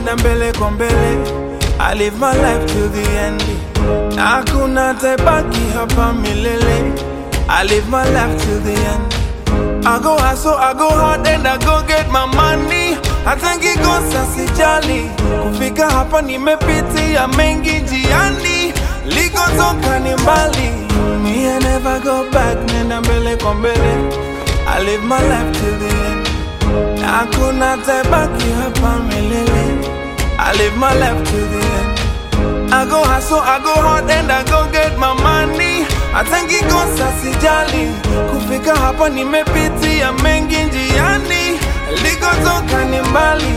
nenda mbele kwa mbele. I live my life to the end. Hakuna tabaki hapa milele. I live my life to the end. I go hustle, I go hard and I go get my money. Hatangi kosa sijali. Kufika hapa nimepitia mengi njiani. Likotoka ni mbali. Me I never go back, nenda mbele kwa mbele. I live my life to the end. Hakuna tabaki hapa milele. I live my life to the end. I go hustle, I go hard and I go get my money. Hatangi kosa sijali. Kufika hapa nimepitia mengi njiani. Likotoka ni mbali.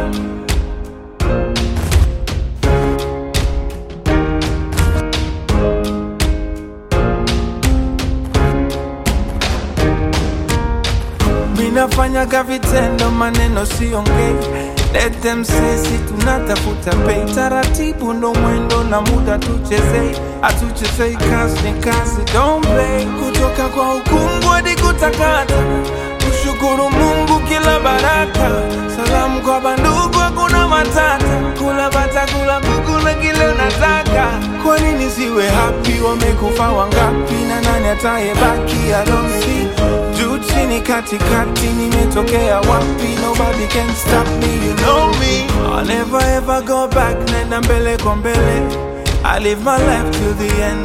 Minafanyaga vitendo, maneno siongei. Let them say si tunatafuta pay. Taratibu ndo mwendo na muda tuchezei. Atuchezei kazi ni kazi, don't play. Kutoka kwa hukumu hadi kutakata. Kushukuru Mungu kila baraka. Salamu kwa bandugu hakuna matata. Kula bata kula kuku na kile unataka. Kwa nini siwe happy? Wamekufa wangapi na nani atayebaki? I don't see. Juu chini katikati nimetokea wapi? Nobody can stop me, you know me. I'll never ever go back, nenda mbele kwa mbele. I live my life to the end.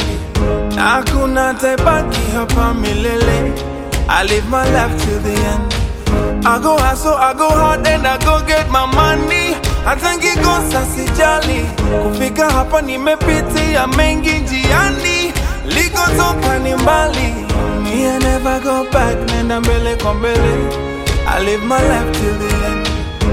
Hakuna tabaki hapa milele. I live my life to the end. I go hustle, I go hard and I go get my money. Hatangi kosa sijali. Kufika hapa nimepitia mengi njiani. Likotoka ni mbali. Me I never go back, nenda mbele kwa mbele. I live my life to the end.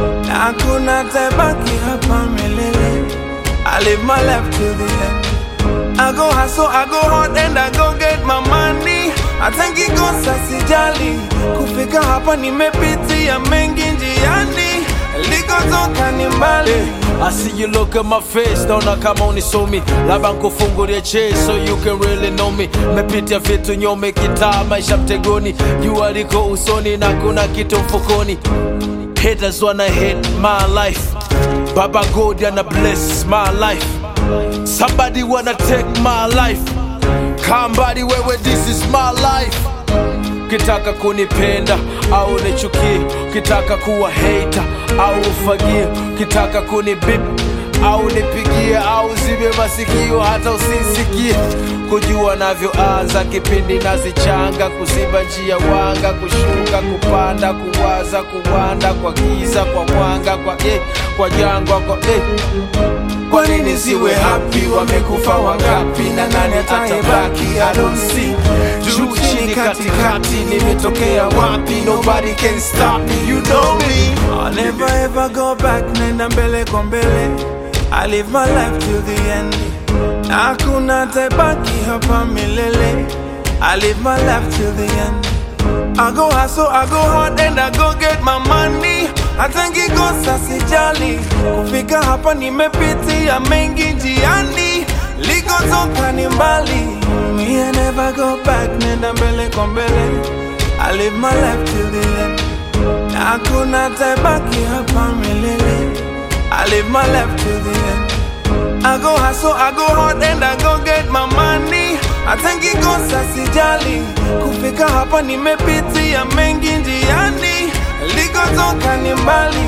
Hakuna tabaki hapa milele. I live my life to the end. I go hustle, I go hard and I go get my money. Hatangi kosa sijali. Kufika hapa nimepitia mengi njiani. Likotoka ni mbali. I see you look at my face, naona kama unisomi. Labda nkufungulie chase so you can really know me. Mepitia vitu nyome kitaa maisha mtegoni. Jua liko usoni na kuna kitu mfukoni. Haters wanna hate my life. Baba God ana bless my life. Somebody wanna take my life. Kambadi wewe, this is my life. Kitaka kunipenda au nichukie. Kitaka kuwa hater au ufagie. Kitaka kunibip au nipigie au zibe masikio hata usisikie. Kujua navyoanza kipindi nazichanga. Kuziba njia wanga, kushuka, kupanda, kuwaza, kuwanda. Kwa giza, kwa mwanga, kwa jangwa, Kwa nini siwe happy? Wamekufa wangapi na nani atayebaki? I don't see. Juu chini katikati nimetokea wapi? Nobody can stop me, you know me. I'll never ever go back, nenda mbele kwa mbele. I live my life to the end. Hakuna tabaki hapa milele. I live my life to the end. I go hustle, I go hard and I go get my money. Hatangi kosa sijali. Kufika hapa nimepitia mengi njiani. Likotoka ni mbali. Me I never go back, nenda mbele kwa mbele. I live my life to the end. Hakuna tabaki hapa milele. I live my life to the end. I go hustle, I go hard and I go get my money. Hatangi kosa sijali. Kufika hapa nimepitia mengi njiani. Likotoka ni mbali.